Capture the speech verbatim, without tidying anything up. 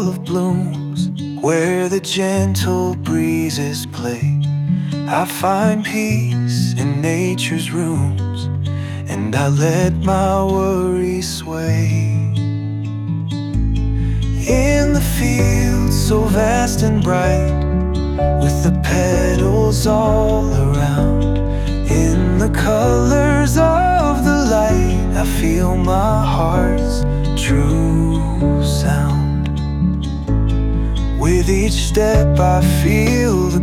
full of blooms, where the gentle breezes play. I find peace in nature's rooms, and I let my worries sway. In the fields so vast and bright, with the petals all around, in the colors of the light, I feel my heart's true sound. With each step I feel the